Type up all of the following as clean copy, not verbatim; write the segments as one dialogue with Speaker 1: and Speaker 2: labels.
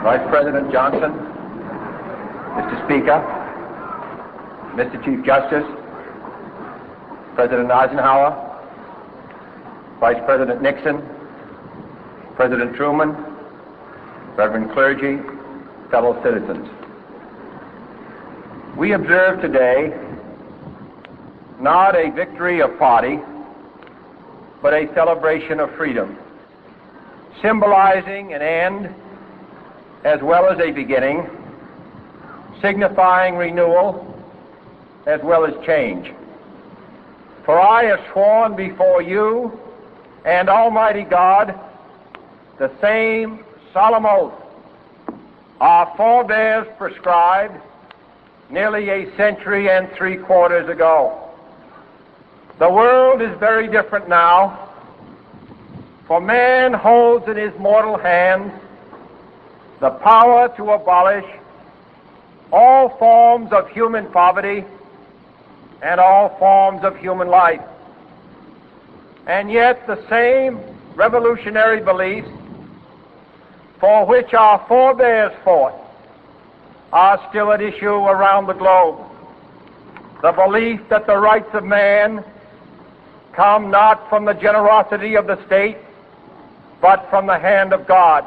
Speaker 1: Vice President Johnson, Mr. Speaker, Mr. Chief Justice, President Eisenhower, Vice President Nixon, President Truman, Reverend clergy, fellow citizens. We observe today not a victory of party, but a celebration of freedom, symbolizing an end as well as a beginning, signifying renewal as well as change. For I have sworn before you and Almighty God the same solemn oath our forebears prescribed nearly a century and 3/4 ago. The world is very different now, for man holds in his mortal hands the power to abolish all forms of human poverty and all forms of human life. And yet the same revolutionary beliefs for which our forebears fought are still at issue around the globe. The belief that the rights of man come not from the generosity of the state, but from the hand of God.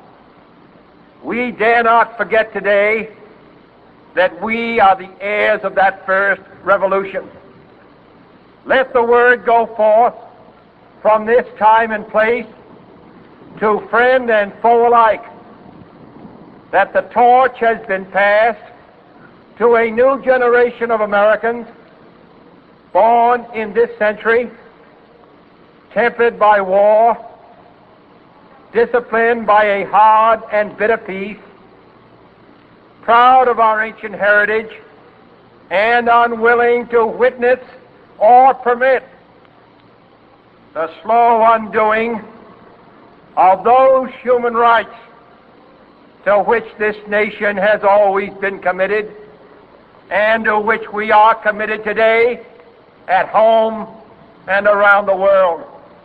Speaker 1: We dare not forget today that we are the heirs of that first revolution. Let the word go forth from this time and place to friend and foe alike that the torch has been passed to a new generation of Americans born in this century, tempered by war, disciplined by a hard and bitter peace, proud of our ancient heritage, and unwilling to witness or permit the slow undoing of those human rights to which this nation has always been committed and to which we are committed today at home and around the world.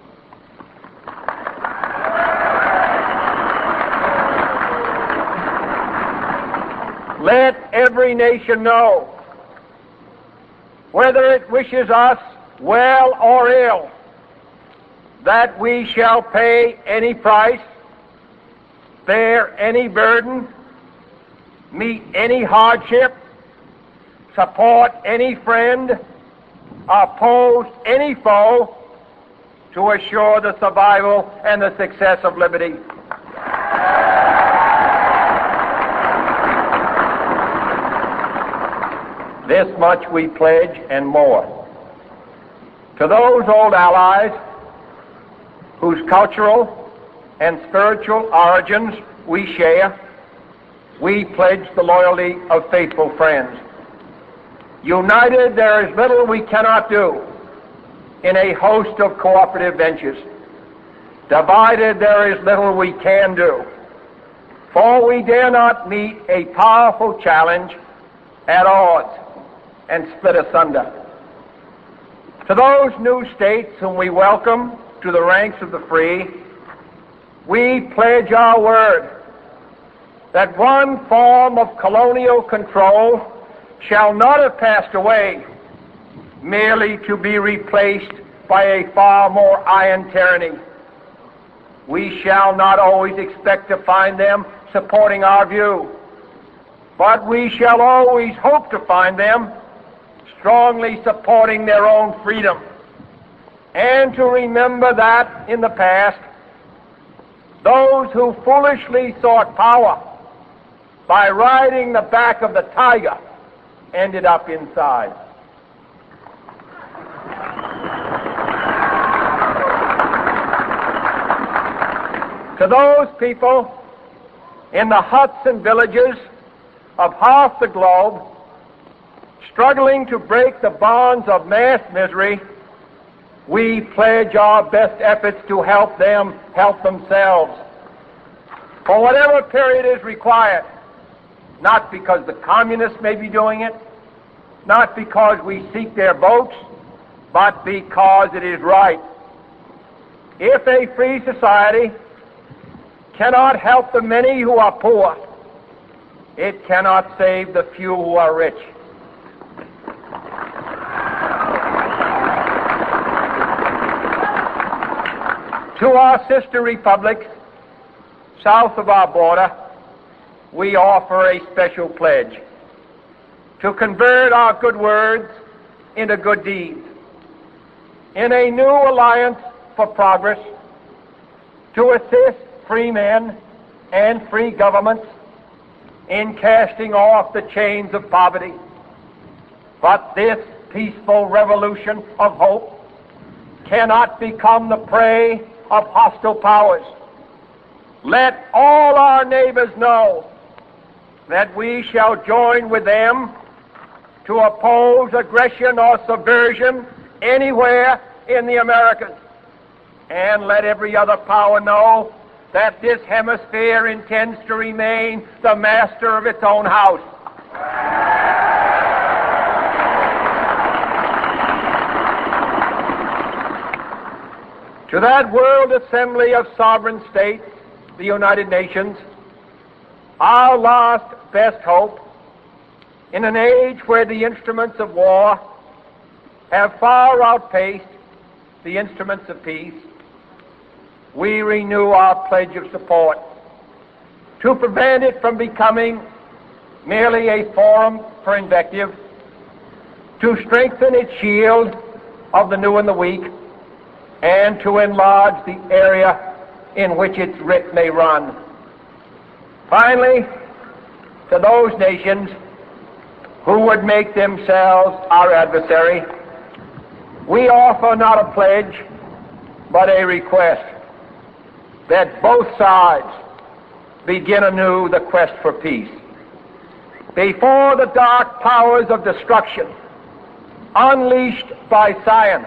Speaker 1: Let every nation know, whether it wishes us well or ill, that we shall pay any price, bear any burden, meet any hardship, support any friend, oppose any foe to assure the survival and the success of liberty. This much we pledge and more. To those old allies whose cultural and spiritual origins we share, we pledge the loyalty of faithful friends. United, there is little we cannot do in a host of cooperative ventures. Divided, there is little we can do, for we dare not meet a powerful challenge at odds and split asunder. To those new states whom we welcome to the ranks of the free, we pledge our word that one form of colonial control shall not have passed away merely to be replaced by a far more iron tyranny. We shall not always expect to find them supporting our view, but we shall always hope to find them strongly supporting their own freedom, and to remember that in the past, those who foolishly sought power by riding the back of the tiger ended up inside. To those people in the huts and villages of half the globe struggling to break the bonds of mass misery, we pledge our best efforts to help them help themselves for whatever period is required, not because the communists may be doing it, not because we seek their votes, but because it is right. If a free society cannot help the many who are poor. It cannot save the few who are rich. To our sister republics south of our border, we offer a special pledge to convert our good words into good deeds, in a new alliance for progress, to assist free men and free governments in casting off the chains of poverty. But this peaceful revolution of hope cannot become the prey of hostile powers. Let all our neighbors know that we shall join with them to oppose aggression or subversion anywhere in the Americas. And let every other power know that this hemisphere intends to remain the master of its own house. To that World Assembly of Sovereign States, the United Nations, our last best hope, in an age where the instruments of war have far outpaced the instruments of peace, we renew our pledge of support to prevent it from becoming merely a forum for invective, to strengthen its shield of the new and the weak, and to enlarge the area in which its writ may run. Finally, to those nations who would make themselves our adversary, we offer not a pledge, but a request that both sides begin anew the quest for peace. Before the dark powers of destruction, unleashed by science,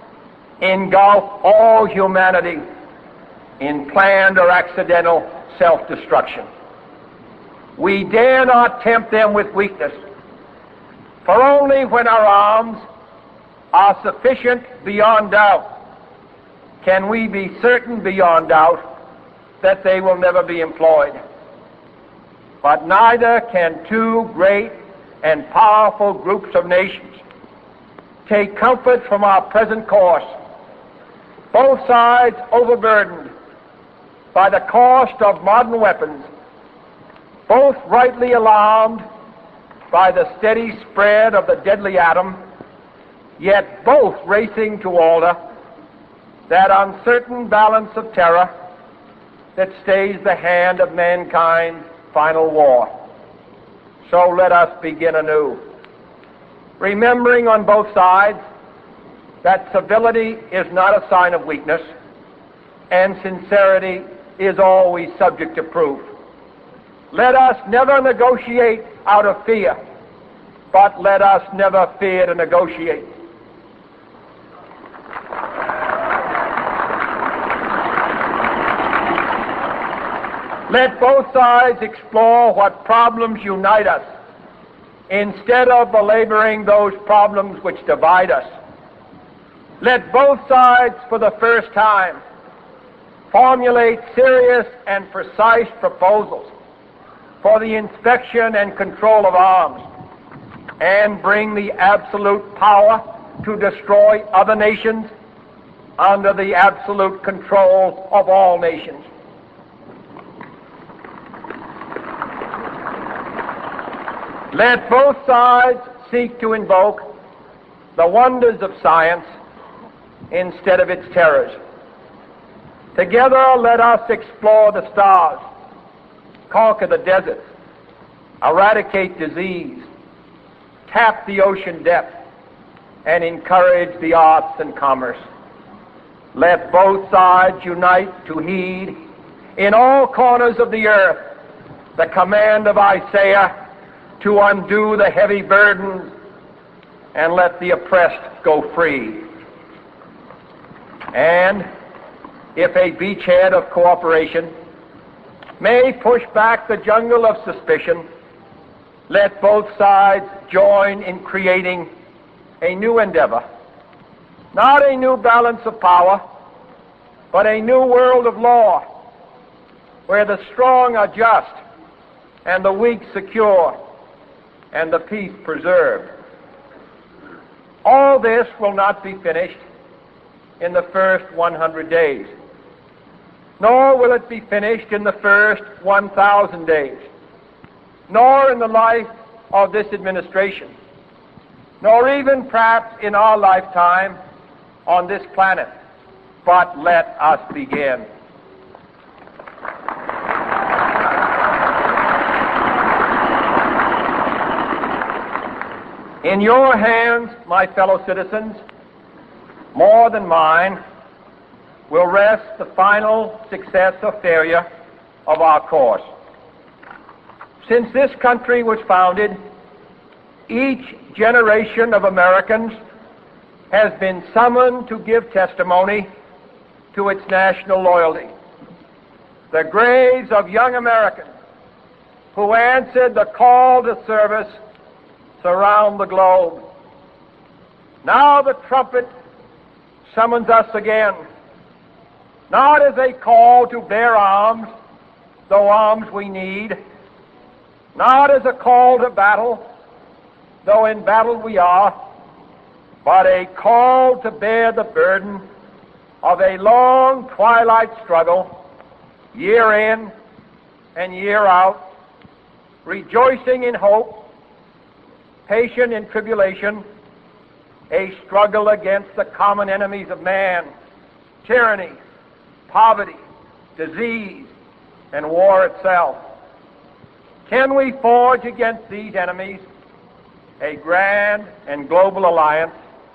Speaker 1: engulf all humanity in planned or accidental self-destruction, we dare not tempt them with weakness, for only when our arms are sufficient beyond doubt can we be certain beyond doubt that they will never be employed. But neither can two great and powerful groups of nations take comfort from our present course, both sides overburdened by the cost of modern weapons, both rightly alarmed by the steady spread of the deadly atom, yet both racing to alter that uncertain balance of terror that stays the hand of mankind's final war. So let us begin anew, remembering on both sides that civility is not a sign of weakness, and sincerity is always subject to proof. Let us never negotiate out of fear, but let us never fear to negotiate. Let both sides explore what problems unite us, instead of belaboring those problems which divide us. Let both sides, for the first time, formulate serious and precise proposals for the inspection and control of arms, and bring the absolute power to destroy other nations under the absolute control of all nations. Let both sides seek to invoke the wonders of science instead of its terrors. Together, let us explore the stars, conquer the deserts, eradicate disease, tap the ocean depth, and encourage the arts and commerce. Let both sides unite to heed in all corners of the earth the command of Isaiah to undo the heavy burdens and let the oppressed go free. And if a beachhead of cooperation may push back the jungle of suspicion, let both sides join in creating a new endeavor, not a new balance of power, but a new world of law, where the strong are just, and the weak secure, and the peace preserved. All this will not be finished in the first 100 days, nor will it be finished in the first 1,000 days, nor in the life of this administration, nor even perhaps in our lifetime on this planet. But let us begin. In your hands, my fellow citizens, more than mine, will rest the final success or failure of our course. Since this country was founded, each generation of Americans has been summoned to give testimony to its national loyalty. The graves of young Americans who answered the call to service surround the globe. Now the trumpet summons us again, not as a call to bear arms, though arms we need, not as a call to battle, though in battle we are, but a call to bear the burden of a long twilight struggle, year in and year out, rejoicing in hope, patient in tribulation, a struggle against the common enemies of man, tyranny, poverty, disease, and war itself. Can we forge against these enemies a grand and global alliance,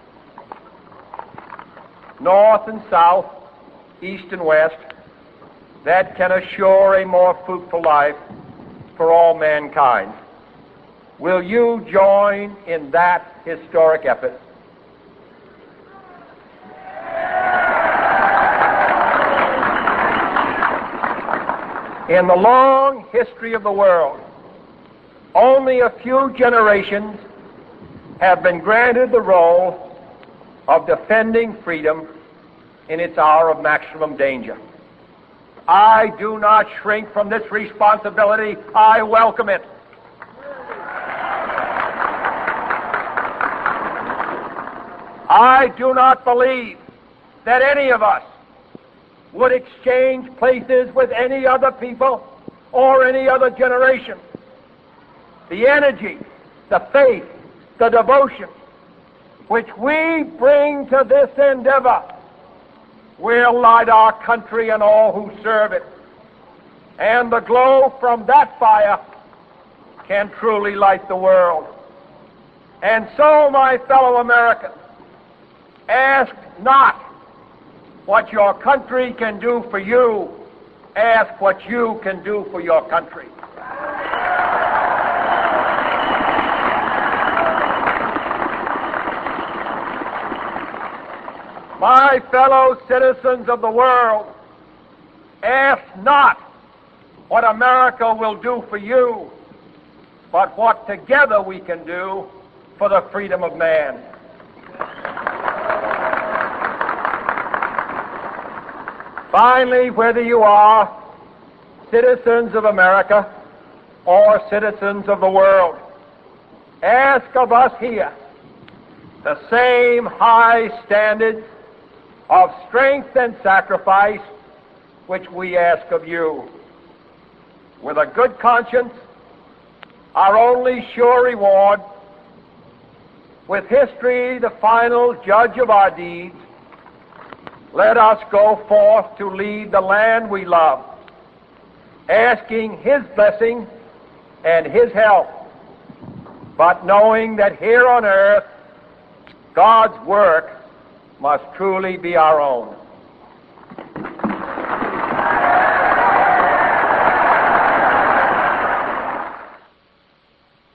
Speaker 1: north and south, east and west, that can assure a more fruitful life for all mankind? Will you join in that historic effort? In the long history of the world, only a few generations have been granted the role of defending freedom in its hour of maximum danger. I do not shrink from this responsibility. I welcome it. I do not believe that any of us would exchange places with any other people or any other generation. The energy, the faith, the devotion which we bring to this endeavor will light our country and all who serve it. And the glow from that fire can truly light the world. And so, my fellow Americans, ask not what your country can do for you. Ask what you can do for your country. My fellow citizens of the world, ask not what America will do for you, but what together we can do for the freedom of man. Finally, whether you are citizens of America or citizens of the world, ask of us here the same high standards of strength and sacrifice which we ask of you. With a good conscience, our only sure reward, with history the final judge of our deeds, let us go forth to lead the land we love, asking His blessing and His help, but knowing that here on earth God's work must truly be our own.